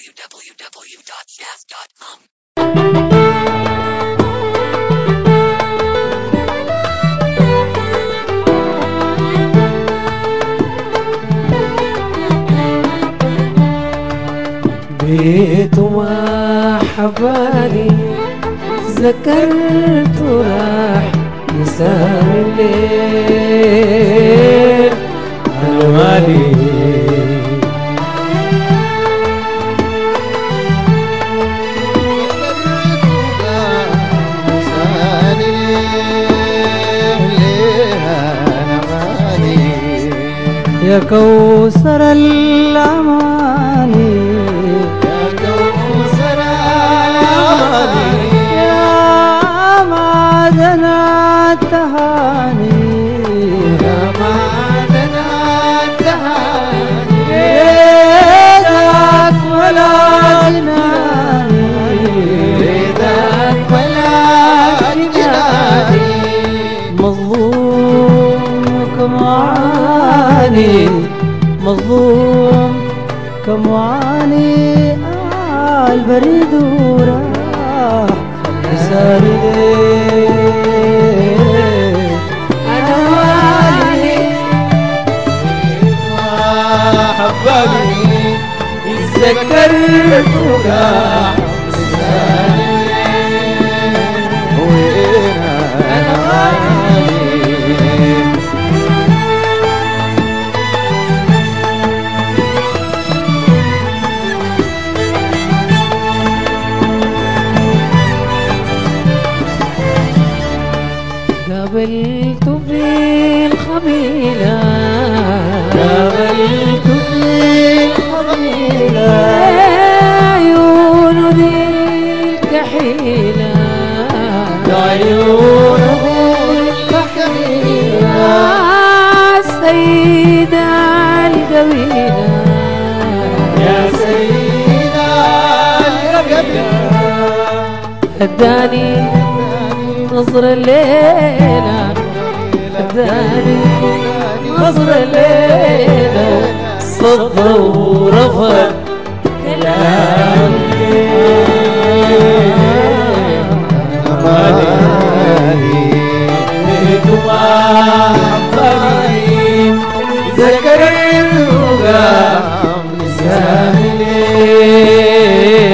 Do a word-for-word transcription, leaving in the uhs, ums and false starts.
w w w dot jazz dot com. بيت ما حبالي ذكرت راح يسار الليل أنا مالي يا كوثر الأماني يا كوثر الأماني يا معدنا التهاني يا معدنا التهاني ريدك ولا جناني ريدك ولا جناني مظلوم كمعاني مظلوم كمعاني آه البريد وراح يسار ليه أنا مالي حبابي اتذكرت وراح يسار ليه وين أنا مالي قابلت في الخميلة قابلت في الخميلة عيون ذي الكحيلة عيون ذي الكحيلة السيدة القبيلة يا سيدة القبيلة هداني نظر الليلة هداني نظر الليلة صد ورفض كلامي مالي بيتما حباني ذكر الوقام لساني